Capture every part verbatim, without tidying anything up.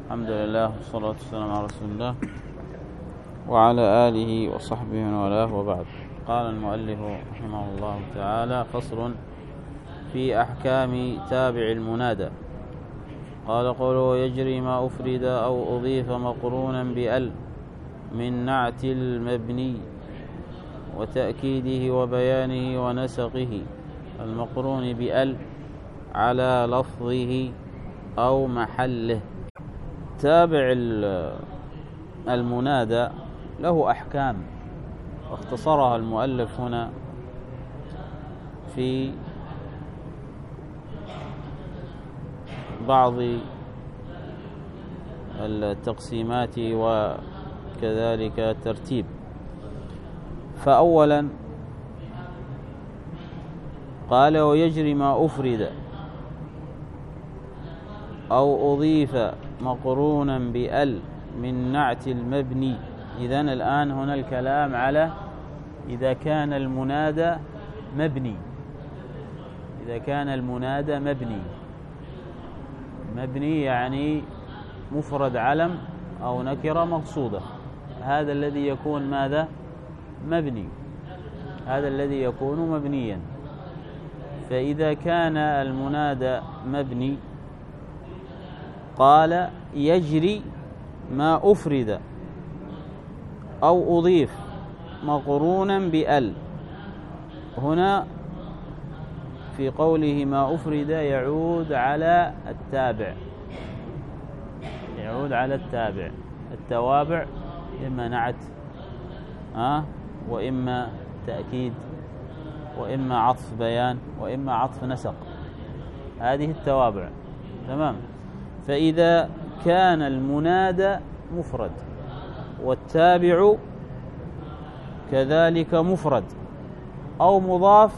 الحمد لله والصلاة والسلام على رسول الله وعلى آله وصحبه من والاه، وبعد. قال المؤلف رحمه الله تعالى: فصل في أحكام تابع المنادى. قال: قوله يجري ما أفرد أو أضيف مقرونا بأل من نعت المبني وتأكيده وبيانه ونسقه، المقرون بأل على لفظه أو محله. تابع المنادى له أحكام واختصرها المؤلف هنا في بعض التقسيمات وكذلك الترتيب. فأولا قال: ويجري ما أفرد أو أضيف مقرونا بأل من نعت المبني. إذن الآن هنا الكلام على إذا كان المنادى مبني إذا كان المنادى مبني مبني يعني مفرد علم أو نكرة مقصودة، هذا الذي يكون ماذا؟ مبني هذا الذي يكون مبنيا. فإذا كان المنادى مبني قال: يجري ما أفرد أو أضيف مقرونا بأل. هنا في قوله ما أفرد يعود على التابع يعود على التابع التوابع إما نعت أه؟ وإما تأكيد وإما عطف بيان وإما عطف نسق، هذه التوابع. تمام. فإذا كان المنادى مفرد والتابع كذلك مفرد أو مضاف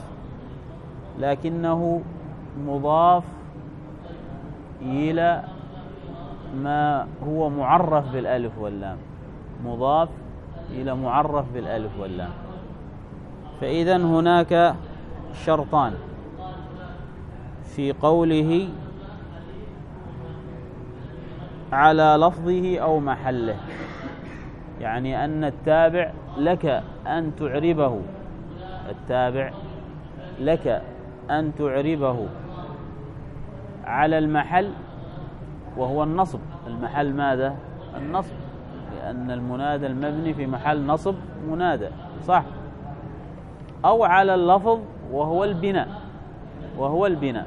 لكنه مضاف إلى ما هو معرف بالألف واللام مضاف إلى معرف بالألف واللام فإذن هناك شرطان في قوله على لفظه أو محله، يعني أن التابع لك أن تعربه التابع لك أن تعربه على المحل وهو النصب. المحل ماذا؟ النصب، لأن المنادى المبني في محل نصب منادى، صح؟ أو على اللفظ وهو البناء وهو البناء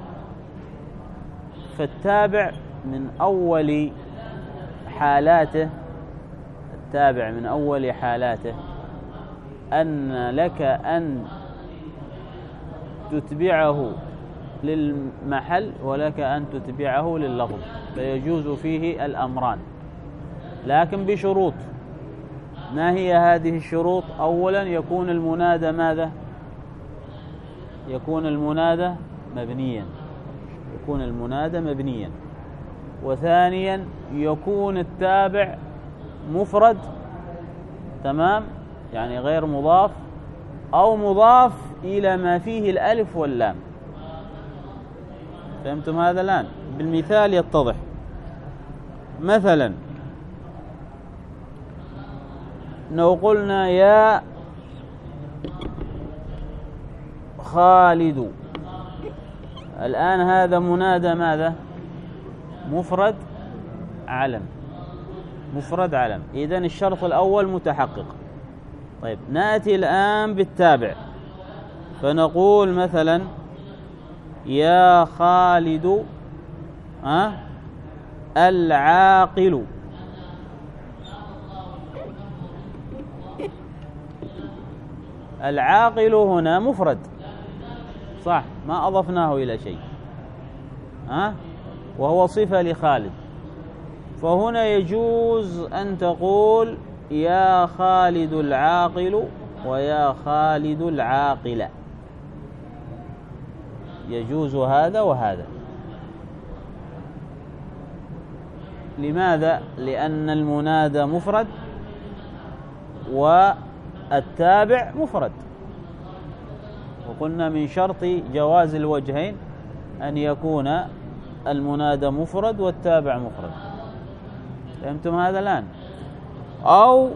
فالتابع من أول حالاته التابع من أول حالاته أن لك أن تتبعه للمحل ولك أن تتبعه لللفظ، فيجوز فيه الأمران لكن بشروط. ما هي هذه الشروط؟ أولا يكون المنادى ماذا؟ يكون المنادى مبنيا يكون المنادى مبنيا وثانيا يكون التابع مفرد، تمام، يعني غير مضاف أو مضاف إلى ما فيه الألف واللام. فهمتم هذا الآن؟ بالمثال يتضح. مثلا لو قلنا يا خالد، الآن هذا منادى ماذا؟ مفرد علم مفرد علم إذن الشرط الأول متحقق. طيب نأتي الآن بالتابع فنقول مثلا يا خالد أه؟ العاقل. العاقل هنا مفرد، صح، ما أضفناه إلى شيء أه؟ وهو صفة لخالد، فهنا يجوز أن تقول يا خالد العاقل ويا خالد العاقلة، يجوز هذا وهذا. لماذا؟ لأن المنادى مفرد والتابع مفرد، وقلنا من شرط جواز الوجهين أن يكون المنادى مفرد والتابع مفرد. فهمتم هذا الآن؟ أو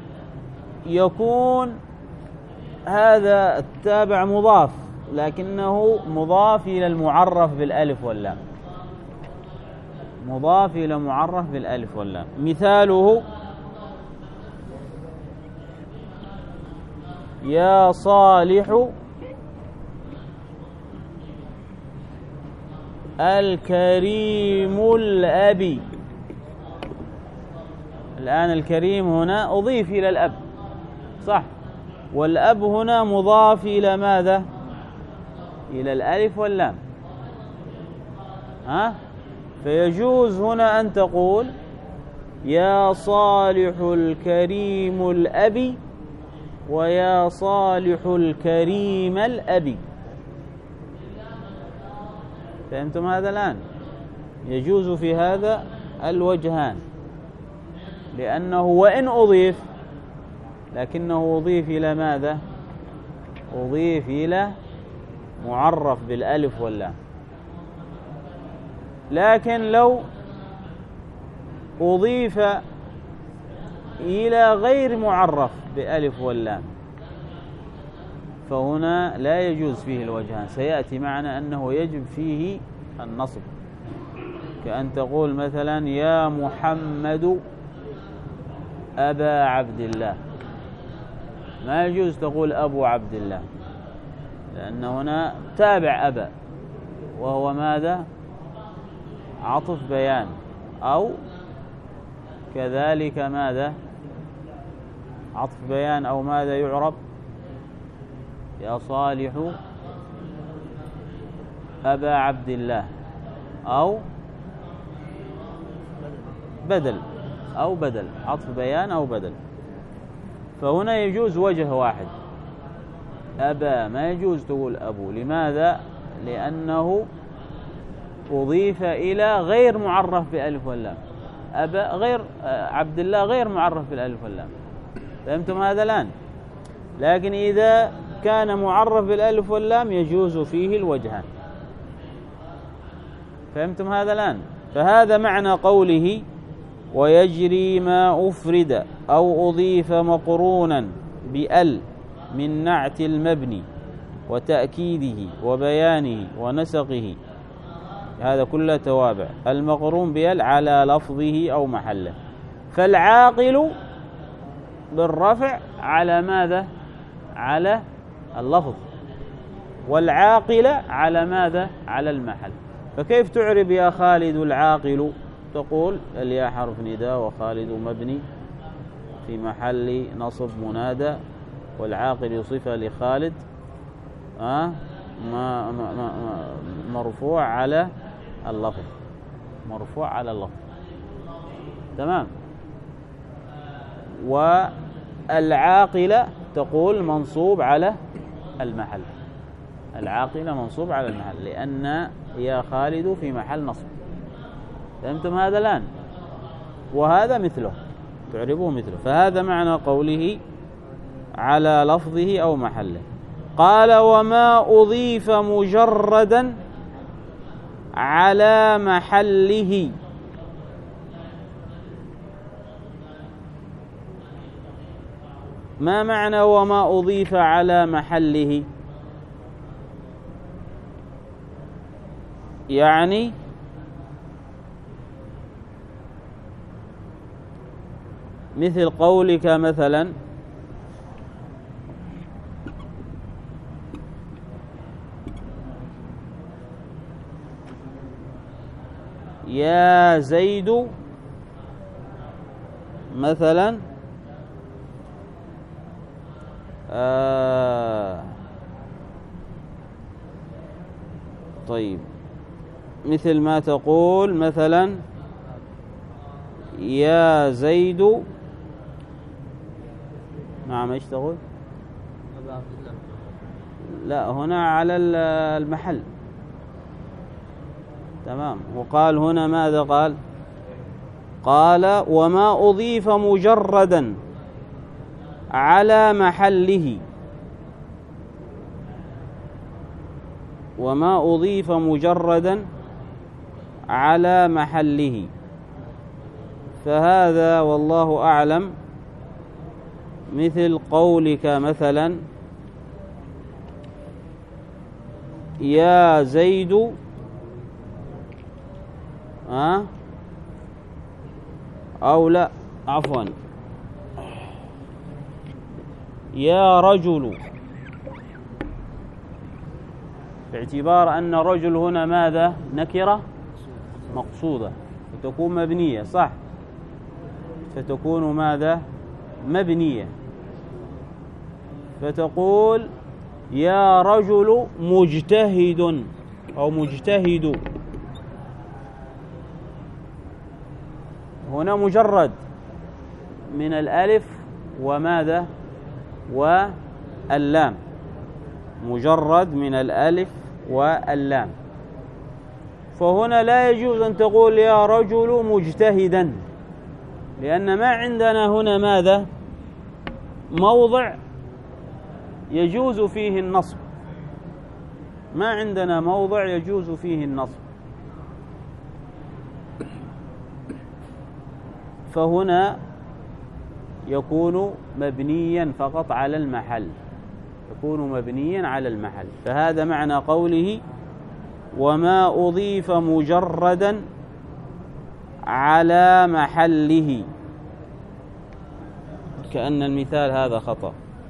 يكون هذا التابع مضاف لكنه مضاف إلى المعرف بالألف واللام، مضاف إلى معرف بالألف واللام. مثاله: يا صالح الكريم الأبي. الآن الكريم هنا أضيف إلى الأب، صح؟ والأب هنا مضاف إلى ماذا؟ إلى الألف واللام. ها؟ فيجوز هنا أن تقول يا صالح الكريم الأبي ويا صالح الكريم الأبي. فهمتم هذا الآن؟ يجوز في هذا الوجهان، لأنه وإن أضيف لكنه أضيف إلى ماذا؟ أضيف إلى معرف بالألف واللام. لكن لو أضيف إلى غير معرف بألف واللام فهنا لا يجوز فيه الوجهان. سيأتي معنا أنه يجب فيه النصب، كأن تقول مثلا يا محمد أبا عبد الله، ما يجوز تقول أبو عبد الله، لأن هنا تابع أبا وهو ماذا؟ عطف بيان. أو كذلك ماذا؟ عطف بيان أو ماذا يعرب؟ يا صالح أبا عبد الله، أو بدل أو بدل عطف بيان أو بدل. فهنا يجوز وجه واحد، أبا، ما يجوز تقول أبو. لماذا؟ لأنه أضيف إلى غير معرف بألف واللام. أبا غير عبد الله غير معرف بالألف واللام. فهمتم هذا الآن؟ لكن إذا كان معرف بالألف واللام يجوز فيه الوجهان. فهمتم هذا الآن؟ فهذا معنى قوله ويجري ما أفرد أو أضيف مقرونا بأل من نعت المبني وتأكيده وبيانه ونسقه، هذا كله توابع. المقرون بأل على لفظه أو محله. فالعاقل بالرفع على ماذا؟ على اللفظ، والعاقل على ماذا؟ على المحل. فكيف تعرب يا خالد العاقل؟ تقول الياء حرف نداء وخالد مبني في محل نصب منادى، والعاقل صفة لخالد أه؟ ما ما ما مرفوع على اللفظ، مرفوع على اللفظ. تمام. والعاقلة تقول منصوب على المحل، العاقلة منصوب على المحل لأن يا خالد في محل نصب. فهمتم هذا الآن؟ وهذا مثله، تعربوه مثله. فهذا معنى قوله على لفظه أو محله. قال وما أضيف مجردا على محله. ما معنى وما أضيف على محله؟ يعني مثل قولك مثلا يا زيد مثلا آه طيب، مثل ما تقول مثلا يا زيد، نعم ايش تقول؟ لا، هنا على المحل. تمام. وقال هنا ماذا قال؟ قال وما أضيف مجردا على محله، وما أضيف مجردا على محله. فهذا والله أعلم مثل قولك مثلا يا زيد أه؟ أو لا عفوا يا رجل، باعتبار أن رجل هنا ماذا؟ نكرة مقصودة فتكون مبنية، صح؟ فتكون ماذا؟ مبنية. فتقول يا رجل مجتهد أو مجتهد. هنا مجرد من الألف وماذا؟ واللام، مجرد من الألف واللام. فهنا لا يجوز أن تقول يا رجل مجتهدا، لأن ما عندنا هنا ماذا؟ موضع يجوز فيه النصب، ما عندنا موضع يجوز فيه النصب. فهنا يكون مبنيا فقط على المحل، يكون مبنيا على المحل. فهذا معنى قوله وما أضيف مجردا على محله. كأن المثال هذا خطأ.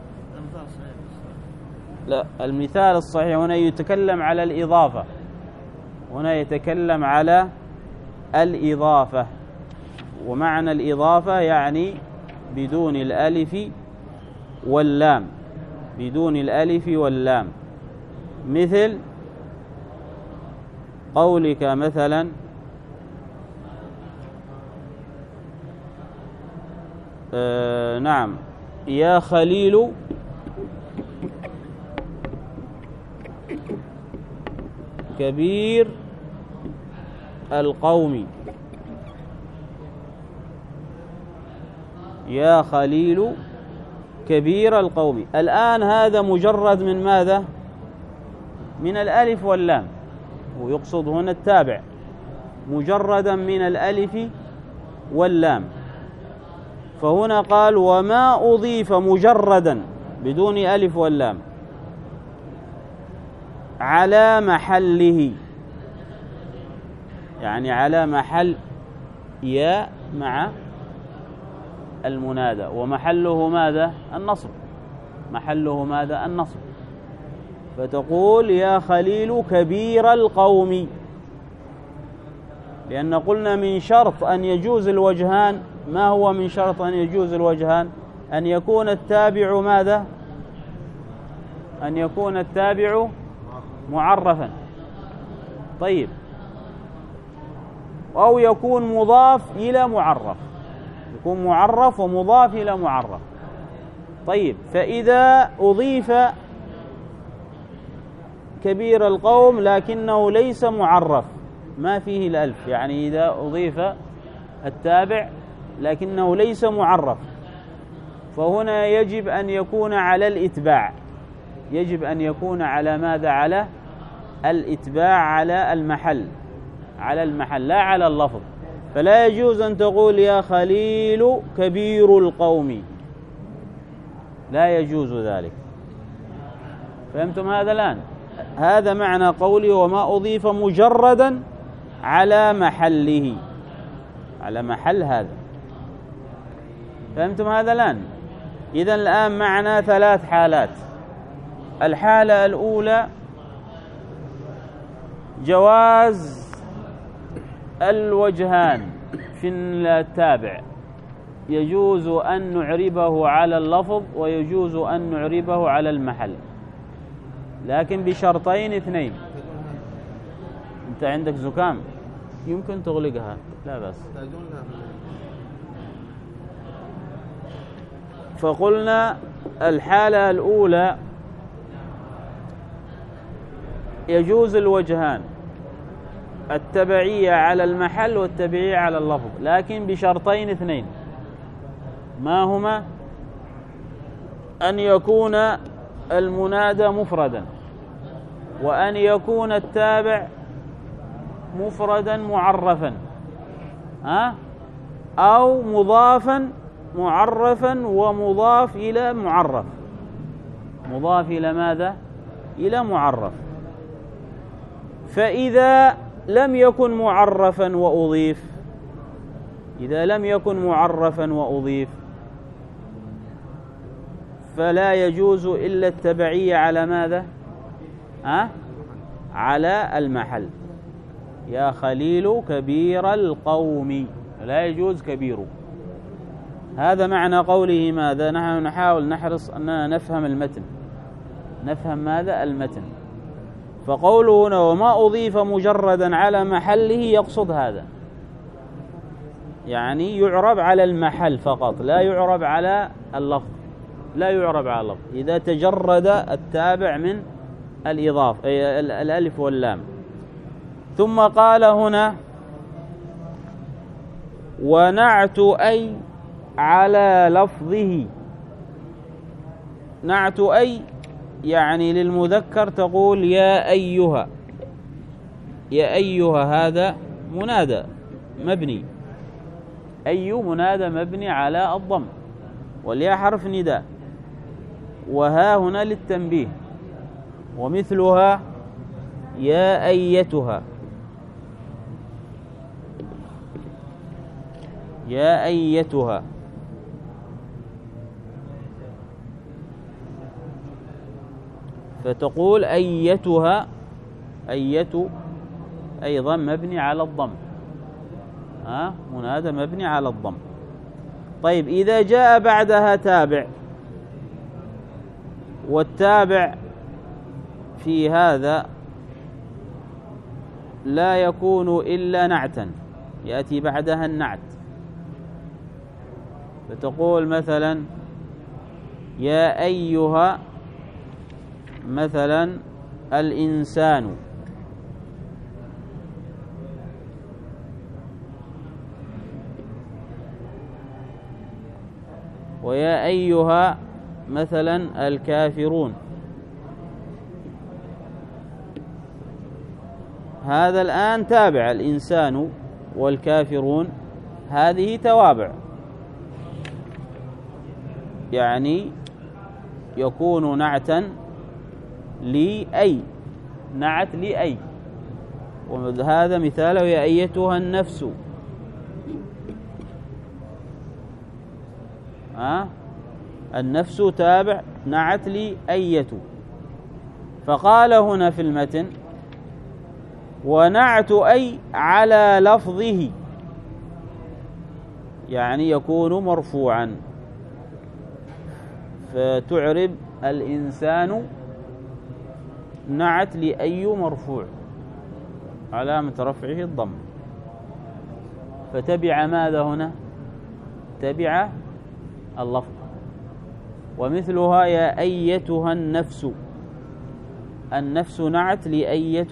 لا، المثال الصحيح هنا يتكلم على الإضافة، هنا يتكلم على الإضافة، ومعنى الإضافة يعني بدون الألف واللام، بدون الألف واللام. مثل قولك مثلا آه نعم يا خليل كبير القوم، يا خليل كبير القوم. الآن هذا مجرد من ماذا؟ من الألف واللام، ويقصد هنا التابع، مجردا من الألف واللام. فهنا قال وما أضيف مجردا بدون ألف واللام على محله، يعني على محل يا مع المنادى، ومحله ماذا؟ النصب، محله ماذا؟ النصب. فتقول يا خليل كبير القوم، لأن قلنا من شرط أن يجوز الوجهان. ما هو من شرط أن يجوز الوجهان؟ أن يكون التابع ماذا؟ أن يكون التابع معرفا، طيب، أو يكون مضاف إلى معرف، يكون معرف ومضاف إلى معرف. طيب، فإذا أضيف كبير القوم لكنه ليس معرف، ما فيه الألف، يعني إذا أضيف التابع لكنه ليس معرف، فهنا يجب أن يكون على الإتباع، يجب أن يكون على ماذا؟ على الإتباع، على المحل، على المحل لا على اللفظ. فلا يجوز أن تقول يا خليل كبير القوم، لا يجوز ذلك. فهمتم هذا الآن؟ هذا معنى قولي وما أضيف مجردا على محله، على محل هذا. فهمتم هذا الآن؟ إذن الآن معنا ثلاث حالات. الحالة الأولى جواز الوجهان في التابع، يجوز أن نعربه على اللفظ ويجوز أن نعربه على المحل، لكن بشرطين اثنين. أنت عندك زكام يمكن تغلقها، لا بس. فقلنا الحالة الأولى يجوز الوجهان، التبعية على المحل والتبعية على اللفظ، لكن بشرطين اثنين. ما هما؟ أن يكون المنادى مفردا، وأن يكون التابع مفردا معرفا، ها؟ أو مضافا معرفا ومضاف إلى معرف. مضاف إلى ماذا؟ إلى معرف. فإذا لم يكن معرفا وأضيف إذا لم يكن معرفا وأضيف فلا يجوز إلا التبعية على ماذا؟ أه؟ على المحل. يا خليل كبير القوم، لا يجوز كبير. هذا معنى قوله ماذا؟ نحن نحاول نحرص أننا نفهم المتن، نفهم ماذا؟ المتن. فقوله هنا وما أضيف مجردا على محله يقصد هذا، يعني يعرب على المحل فقط، لا يعرب على اللفظ، لا يعرب على اللفظ إذا تجرد التابع من الإضافة الألف واللام. ثم قال هنا ونعت أي على لفظه. نعت أي يعني للمذكر تقول يا أيها، يا أيها هذا منادى مبني، أي منادى مبني على الضم، والياء حرف نداء، وها هنا للتنبيه. ومثلها يا أيتها، يا أيتها. فتقول أيتها، أيت أيضا مبني على الضم، ها منادى مبني على الضم. طيب إذا جاء بعدها تابع، والتابع في هذا لا يكون إلا نعتا، يأتي بعدها النعت. فتقول مثلا يا أيها مثلا الإنسان، ويا أيها مثلا الكافرون. هذا الآن تابع، الإنسان والكافرون هذه توابع، يعني يكون نعتا لأي، نعت لأي. وهذا مثاله يا أيتها النفس، ها النفس تابع نعت لأية. فقال هنا في المتن ونعت أي على لفظه، يعني يكون مرفوعا، فتعرب الإنسان نعت لأي مرفوع علامة رفعه الضم. فتبع ماذا هنا؟ تبع اللفظ. ومثلها يا أيتها النفس، النفس نعت لأية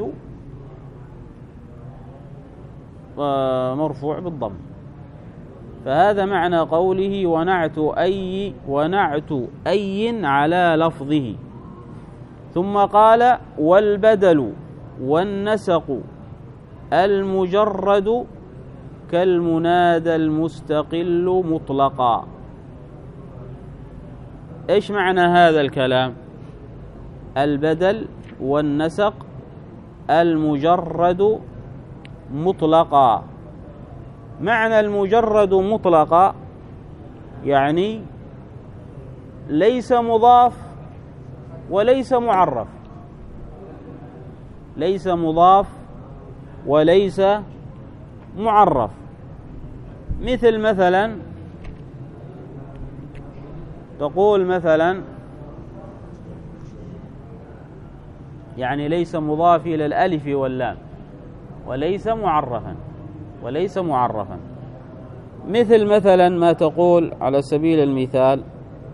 مرفوع بالضم. فهذا معنى قوله ونعت أي، ونعت أي على لفظه. ثم قال والبدل والنسق المجرد كالمنادى المستقل مطلقا. إيش معنى هذا الكلام؟ البدل والنسق المجرد مطلقا. معنى المجرد مطلقا يعني ليس مضاف وليس معرف، ليس مضاف وليس معرف. مثل مثلا تقول مثلا يعني ليس مضاف إلى الألف واللام، وليس معرفا، وليس معرفا. مثل مثلا ما تقول على سبيل المثال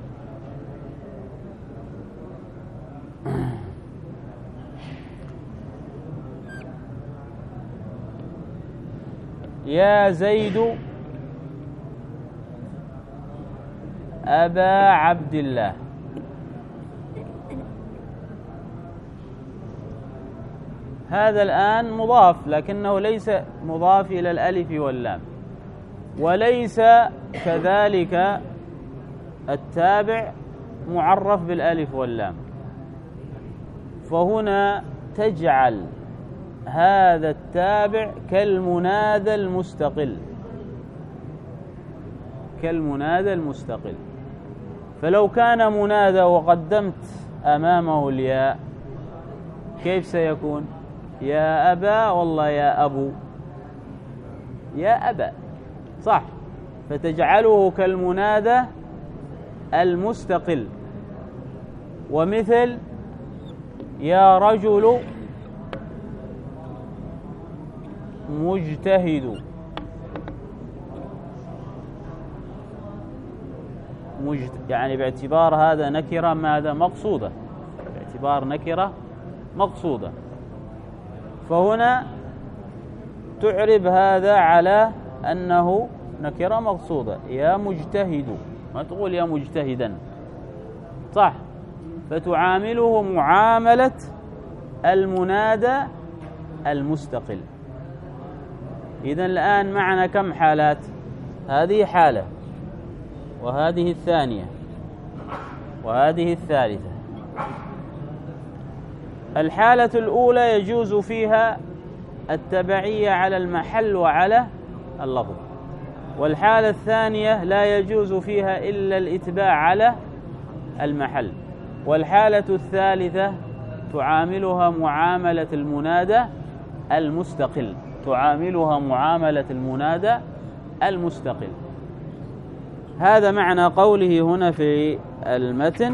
يا زيد أبا عبد الله. هذا الآن مضاف لكنه ليس مضاف إلى الألف واللام، وليس كذلك التابع معرف بالألف واللام، فهنا تجعل هذا التابع كالمنادى المستقل، كالمنادى المستقل. فلو كان منادى وقدمت أمامه الياء كيف سيكون؟ يا أبا، والله يا أبو، يا أبا، صح؟ فتجعله كالمنادى المستقل. ومثل يا رجل مجتهد، مجت... يعني باعتبار هذا نكرة ماذا مقصودة، باعتبار نكرة مقصودة، فهنا تعرب هذا على أنه نكرة مقصودة. يا مجتهد، ما تقول يا مجتهدا، صح؟ فتعامله معاملة المنادى المستقل. إذن الآن معنا كم حالات؟ هذه حالة، وهذه الثانية، وهذه الثالثة. الحالة الأولى يجوز فيها التبعية على المحل وعلى اللفظ، والحالة الثانية لا يجوز فيها إلا الإتباع على المحل، والحالة الثالثة تعاملها معاملة المنادى المستقل، تعاملها معاملة المنادى المستقل. هذا معنى قوله هنا في المتن: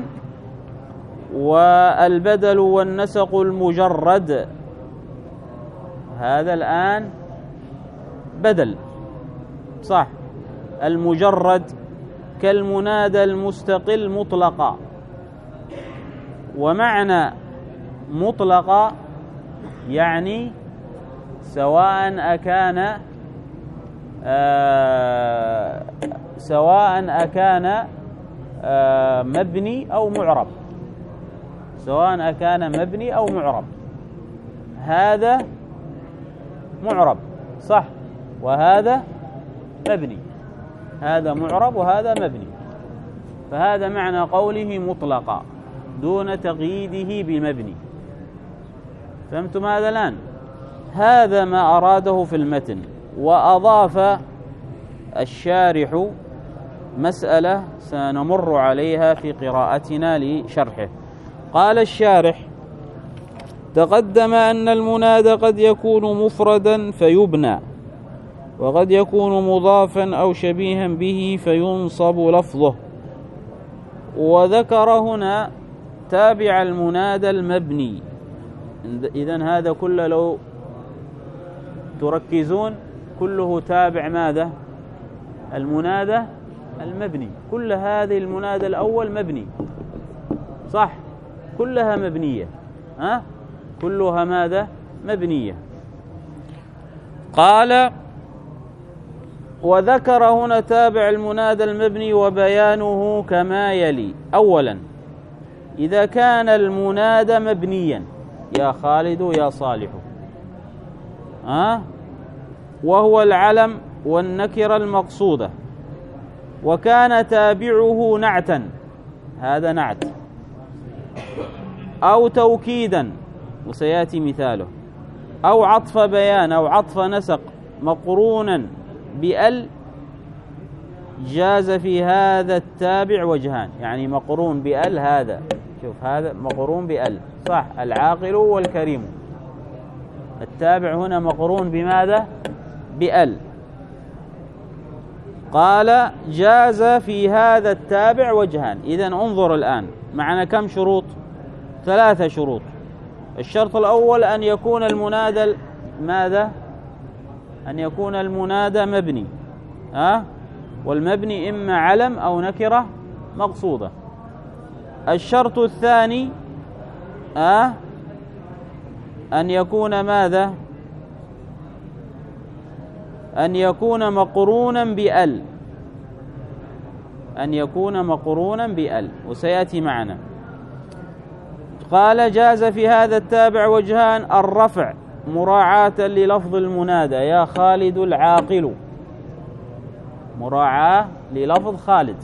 والبدل والنسق المجرد. هذا الآن بدل، صح؟ المجرد كالمنادى المستقل مطلقا. ومعنى مطلقا يعني سواء أكان آه سواء أكان آه مبني أو معرب، سواء أكان مبني أو معرب. هذا معرب، صح؟ وهذا مبني، هذا معرب وهذا مبني. فهذا معنى قوله مطلقا دون تقييده بمبني. فهمتم هذا الآن؟ هذا ما أراده في المتن. وأضاف الشارح مسألة سنمر عليها في قراءتنا لشرحه. قال الشارح: تقدم أن المنادى قد يكون مفردا فيبنى، وقد يكون مضافا أو شبيها به فينصب لفظه. وذكر هنا تابع المنادى المبني. إذن هذا كله لو تركزون كله تابع ماذا؟ المنادى المبني. كل هذه المنادى الأول مبني، صح؟ كلها مبنية، ها؟ كلها ماذا؟ مبنية. قال: وذكر هنا تابع المنادى المبني وبيانه كما يلي. أولا، إذا كان المنادى مبنيا، يا خالد يا صالح، ها؟ وهو العلم والنكرة المقصودة، وكان تابعه نعتا، هذا نعت، أو توكيدا، وسيأتي مثاله، أو عطف بيان أو عطف نسق مقرونا بأل، جاز في هذا التابع وجهان. يعني مقرون بأل، هذا شوف هذا مقرون بأل، صح؟ العاقل والكريم. التابع هنا مقرون بماذا؟ بأل. قال: جاز في هذا التابع وجهان. إذن انظر الآن معنا كم شروط؟ ثلاثة شروط. الشرط الأول أن يكون المنادى ماذا؟ أن يكون المنادى مبني، ها؟ والمبني إما علم أو نكرة مقصودة. الشرط الثاني ها؟ أن يكون ماذا؟ أن يكون مقرونا بأل، أن يكون مقرونا بأل، وسيأتي معنا. قال: جاز في هذا التابع وجهان: الرفع مراعاة للفظ المنادى، يا خالد العاقل، مراعاة للفظ خالد.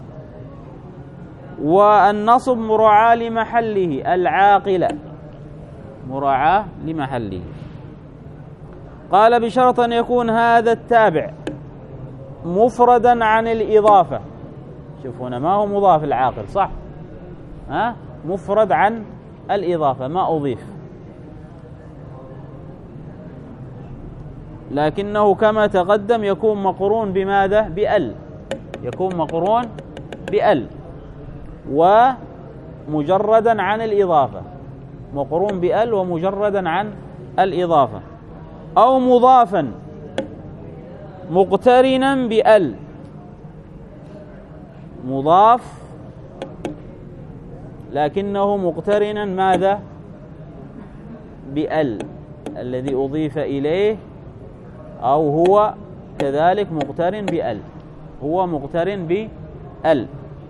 والنصب مراعاة لمحله، العاقلة مراعاة لمحله. قال بشرط أن يكون هذا التابع مفردا عن الإضافة. شوف هنا ما هو مضاف العاقل، صح؟ ها؟ مفرد عن الإضافة، ما أضيف، لكنه كما تقدم يكون مقرون بماذا؟ بأل، يكون مقرون بأل ومجردا عن الإضافة، مقرون بأل ومجردا عن الإضافة، أو مضافا مقترنا بأل، مضاف لكنه مقترنا ماذا؟ بأل، الذي أضيف إليه أو هو كذلك مقترن بأل، هو مقترن بأل.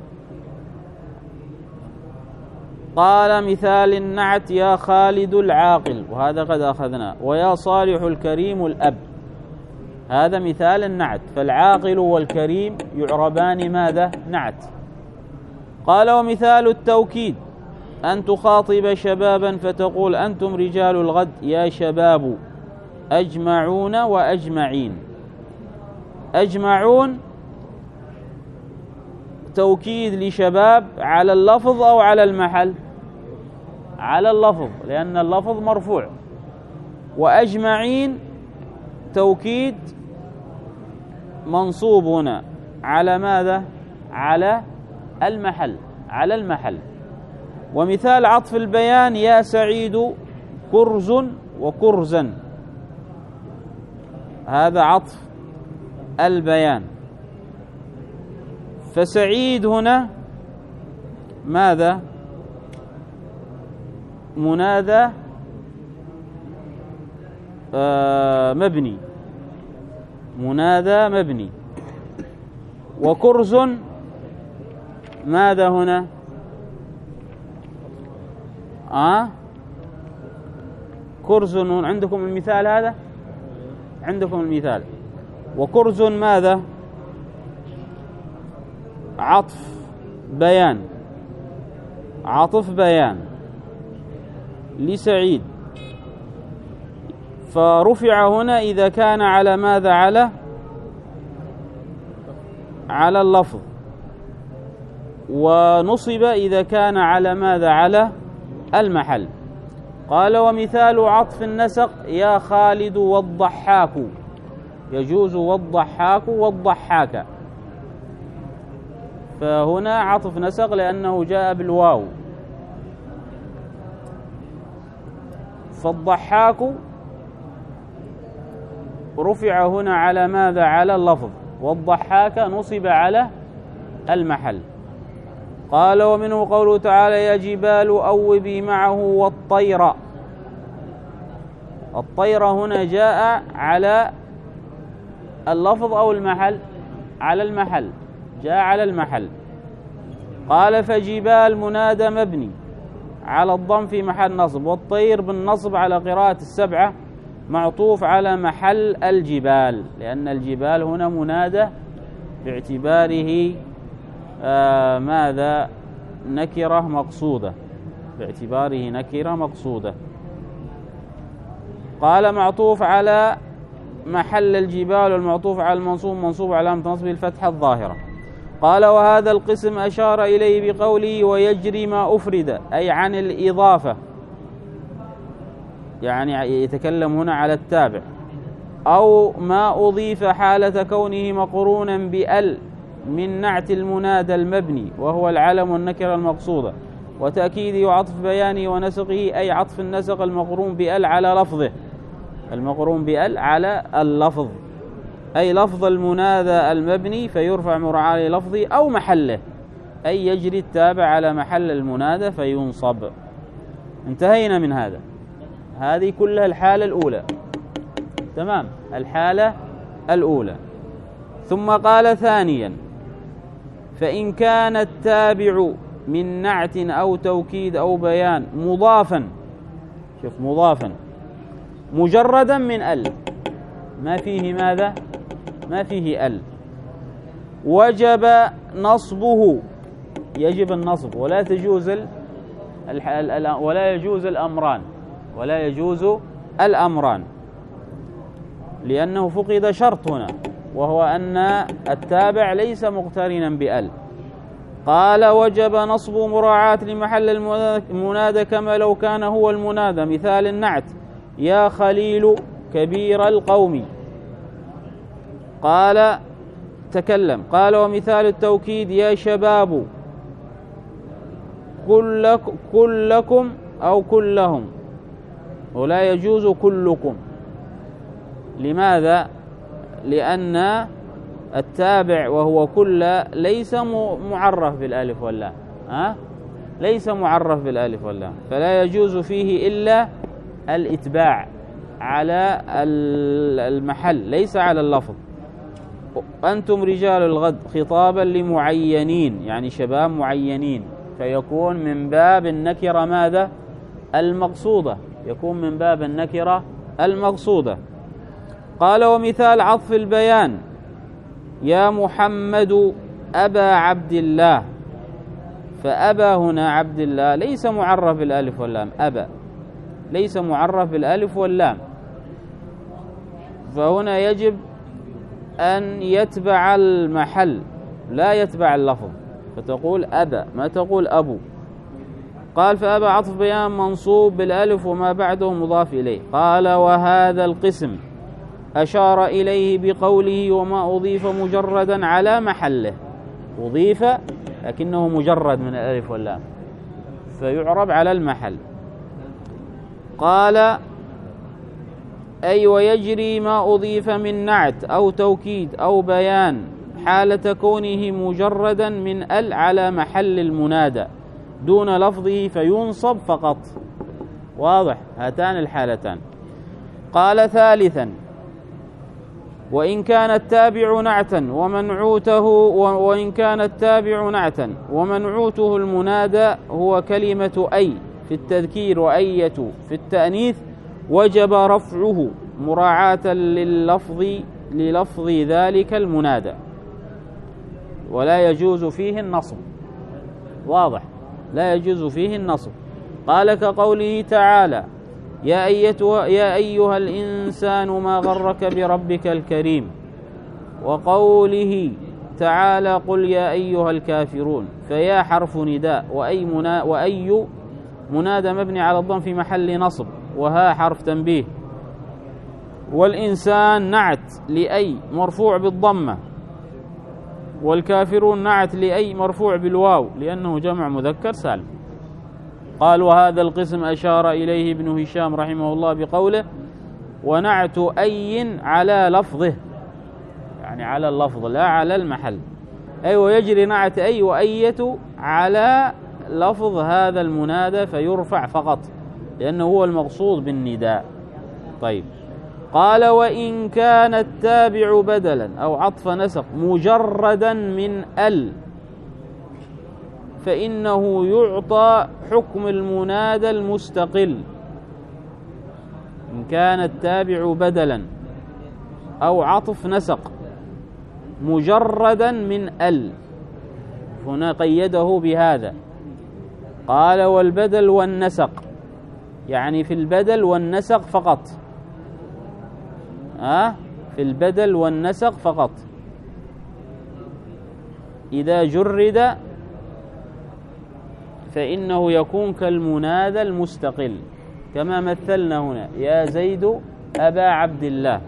قال مثال النعت يا خالد العاقل، وهذا قد أخذناه، ويا صالح الكريم الأب، هذا مثال النعت. فالعاقل والكريم يعربان ماذا؟ نعت. قال ومثال التوكيد أن تخاطب شبابا فتقول أنتم رجال الغد يا شباب أجمعون وأجمعين. أجمعون توكيد لشباب على اللفظ أو على المحل؟ على اللفظ، لأن اللفظ مرفوع. وأجمعين توكيد منصوب هنا على ماذا؟ على المحل، على المحل. ومثال عطف البيان يا سعيد كرز وكرزا، هذا عطف البيان. فسعيد هنا ماذا؟ منادى آه مبني، منادى مبني. وكرز ماذا هنا؟ آه كرز عندكم المثال هذا؟ عندكم المثال. وكرز ماذا؟ عطف بيان، عطف بيان لسعيد. فرفع هنا إذا كان على ماذا؟ على على اللفظ. ونصب إذا كان على ماذا؟ على المحل. قال ومثال عطف النسق يا خالد والضحاك، يجوز والضحاك والضحاك. فهنا عطف نسق لأنه جاء بالواو. فالضحاك رفع هنا على ماذا؟ على اللفظ. والضحاك نصب على المحل. قال ومنه قوله تعالى يا جبال أوبي معه والطير. الطير هنا جاء على اللفظ أو المحل؟ على المحل، جاء على المحل. قال فجبال منادى مبني على الضم في محل نصب، والطير بالنصب على قراءة السبعة معطوف على محل الجبال، لأن الجبال هنا منادى باعتباره آه ماذا؟ نكرة مقصودة، باعتباره نكرة مقصودة. قال معطوف على محل الجبال، والمعطوف على المنصوب منصوب علامة نصبه الفتحة الظاهرة. قال وهذا القسم أشار إليه بقوله ويجري ما أفرد، أي عن الإضافة، يعني يتكلم هنا على التابع، أو ما أضيف حالة كونه مقرونا بأل من نعت المنادى المبني وهو العلم والنكرة المقصودة، وتأكيده وعطف بيانه ونسقه، أي عطف النسق المقرون بأل على لفظه، المقرون بأل على اللفظ، أي لفظ المنادى المبني فيرفع مراعاة للفظه أو محله، أي يجري التابع على محل المنادى فينصب. انتهينا من هذا. هذه كلها الحالة الأولى، تمام، الحالة الأولى. ثم قال ثانيا فإن كان التابع من نعت أو توكيد أو بيان مضافا، شوف مضافا مجردا من ال، ما فيه ماذا؟ ما فيه ال، وجب نصبه، يجب النصب، ولا تجوز ال... ولا يجوز الأمران، ولا يجوز الأمران، لأنه فقد شرط هنا، وهو أن التابع ليس مقترنا بأل. قال وجب نصب مراعاة لمحل المنادى كما لو كان هو المنادى، مثال النعت يا خليل كبير القوم. قال تكلم. قال ومثال التوكيد يا شباب كلكم, كلكم أو كلهم، ولا يجوز كلكم. لماذا؟ لأن التابع وهو كل ليس معرف بالالف واللام، ها؟ ليس معرف بالالف واللام، فلا يجوز فيه إلا الإتباع على المحل ليس على اللفظ. أنتم رجال الغد خطابا لمعينين، يعني شباب معينين، فيكون من باب النكرة ماذا؟ المقصودة، يكون من باب النكرة المقصودة. قال ومثال عطف البيان يا محمد أبا عبد الله، فأبا هنا عبد الله ليس معرف بالالف واللام، أبا ليس معرف بالالف واللام، فهنا يجب أن يتبع المحل لا يتبع اللفظ، فتقول أبا ما تقول أبو. قال فأبا عطف بيان منصوب بالالف وما بعده مضاف إليه. قال وهذا القسم أشار إليه بقوله وما أضيف مجردا على محله، أضيف لكنه مجرد من الألف واللام فيعرب على المحل. قال أي ويجري ما أضيف من نعت أو توكيد أو بيان حالة كونه مجردا من ال على محل المنادى دون لفظه فينصب فقط. واضح؟ هاتان الحالتان. قال ثالثا وإن كان التابع نعتا ومنعوته وإن كان التابع نعتا ومنعوته المنادى هو كلمة أي في التذكير وأية في التأنيث وجب رفعه مراعاة لللفظ للفظ ذلك المنادى، ولا يجوز فيه النصب. واضح؟ لا يجوز فيه النصب. قال كقوله تعالى يا أيتها يا أيها الإنسان ما غرك بربك الكريم، وقوله تعالى قل يا أيها الكافرون، فيا حرف نداء وأي منا وأي منادى مبني على الضم في محل نصب، وها حرف تنبيه. والإنسان نعت لأي مرفوع بالضمة، والكافرون نعت لأي مرفوع بالواو لأنه جمع مذكر سالم. قال وهذا القسم أشار إليه ابن هشام رحمه الله بقوله ونعت أي على لفظه، يعني على اللفظ لا على المحل، أي ويجري نعت أي وأية على لفظ هذا المنادى فيرفع فقط لأنه هو المقصود بالنداء. طيب. قال وإن كان التابع بدلا أو عطف نسق مجردا من ال فإنه يعطى حكم المنادى المستقل. إن كان التابع بدلا أو عطف نسق مجردا من ال، هنا قيده بهذا، قال والبدل والنسق، يعني في البدل والنسق فقط، أه؟ في البدل والنسق فقط. إذا جرد فإنه يكون كالمنادى المستقل كما مثلنا هنا يا زيد أبا عبد الله.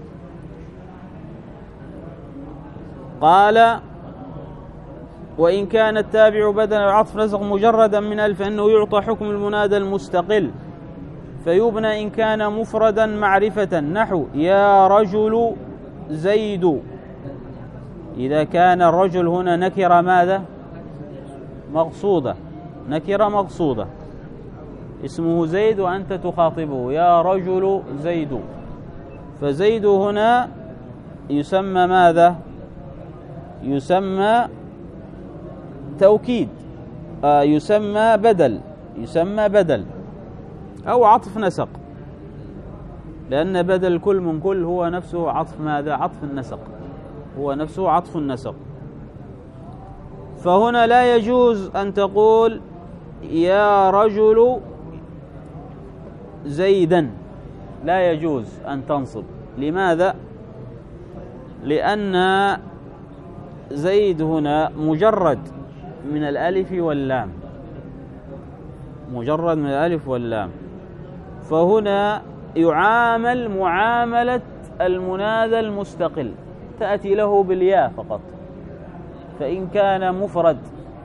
قال وإن كان التابع بدلا العطف نسق مجردا من ال فإنه يعطى حكم المنادى المستقل فيبنى إن كان مفردا معرفة نحو يا رجل زيد. إذا كان الرجل هنا نكرة ماذا؟ مقصودة، نكرة مقصودة، اسمه زيد وأنت تخاطبه يا رجل زيد، فزيد هنا يسمى ماذا؟ يسمى توكيد، آه يسمى بدل، يسمى بدل أو عطف نسق، لأن بدل كل من كل هو نفسه عطف ماذا؟ عطف النسق، هو نفسه عطف النسق. فهنا لا يجوز أن تقول يا رجل زيدا، لا يجوز أن تنصب. لماذا؟ لأن زيد هنا مجرد من الألف واللام، مجرد من الألف واللام، فهنا يعامل معاملة المنادى المستقل، تأتي له بالياء فقط. فإن كان مفرد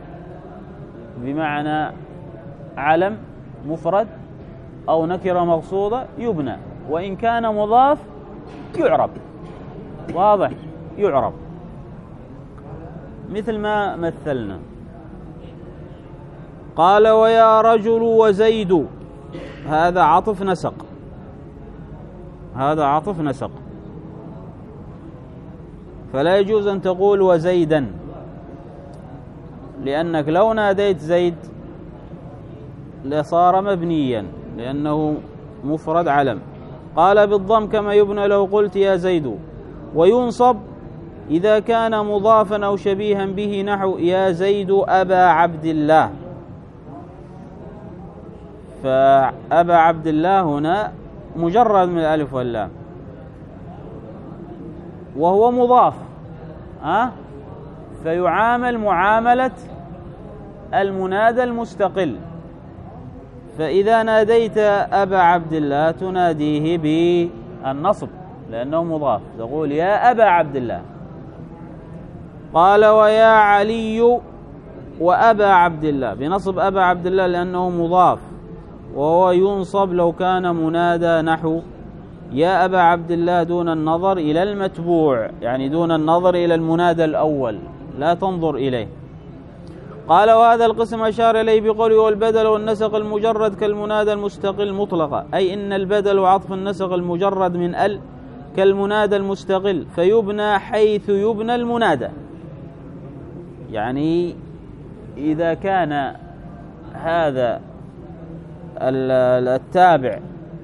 بمعنى علم مفرد أو نكرة مقصودة يبنى، وإن كان مضاف يعرب. واضح؟ يعرب مثل ما مثلنا. قال ويا رجل وزيد، هذا عطف نسق، هذا عطف نسق، فلا يجوز أن تقول وزيدا، لأنك لو ناديت زيد لصار مبنيا لأنه مفرد علم. قال بالضم كما يبنى لو قلت يا زيد. وينصب إذا كان مضافا أو شبيها به نحو يا زيد أبا عبد الله، فأبا عبد الله هنا مجرد من الألف واللام وهو مضاف، أه؟ فيعامل معاملة المنادى المستقل. فإذا ناديت أبا عبد الله تناديه بالنصب لأنه مضاف، تقول يا أبا عبد الله. قال ويا علي وأبا عبد الله، بنصب أبا عبد الله لأنه مضاف، وهو ينصب لو كان منادى نحو يا أبا عبد الله دون النظر إلى المتبوع، يعني دون النظر إلى المنادى الأول، لا تنظر إليه. قال وهذا القسم أشار إليه بقوله والبدل والنسق المجرد كالمنادى المستقل مطلقا، أي إن البدل وعطف النسق المجرد من ال كالمنادى المستقل، فيبنى حيث يبنى المنادى. يعني إذا كان هذا التابع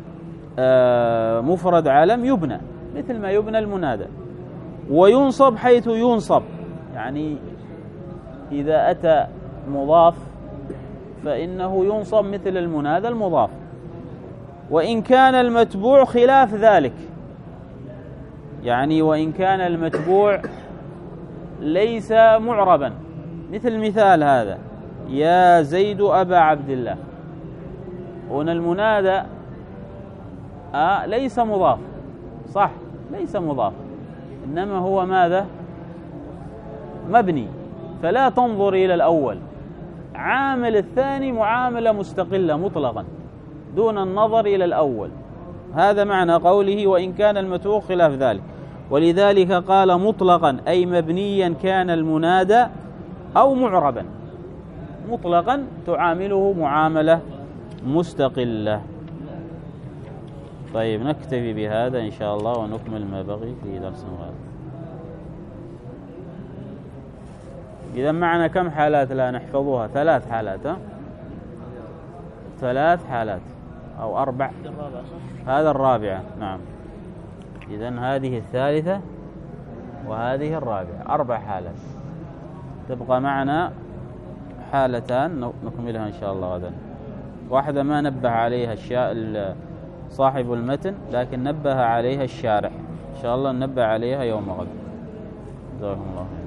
مفرد علم يبنى مثل ما يبنى المنادى، وينصب حيث ينصب، يعني إذا أتى مضاف فإنه ينصب مثل المنادى المضاف، وإن كان المتبوع خلاف ذلك، يعني وإن كان المتبوع ليس معربا، مثل مثال هذا يا زيد أبا عبد الله، هنا المنادى آه ليس مضاف، صح ليس مضاف، إنما هو ماذا؟ مبني، فلا تنظر إلى الأول، عامل الثاني معاملة مستقلة مطلقا دون النظر إلى الأول. هذا معنى قوله وإن كان المتبوع خلاف ذلك، ولذلك قال مطلقا أي مبنيا كان المنادى أو معربا، مطلقا تعامله معاملة مستقلة. طيب نكتفي بهذا إن شاء الله ونكمل ما بقي في درس غد. إذا معنا كم حالات لا نحفظها؟ ثلاث حالات، ها؟ ثلاث حالات أو أربع، هذا الرابعة، نعم. إذن هذه الثالثة وهذه الرابعة، أربع حالات، تبقى معنا حالتان نكملها إن شاء الله غدا. واحدة ما نبه عليها الشاء صاحب المتن، لكن نبه عليها الشارح، إن شاء الله ننبه عليها يوم غد. جزاكم الله.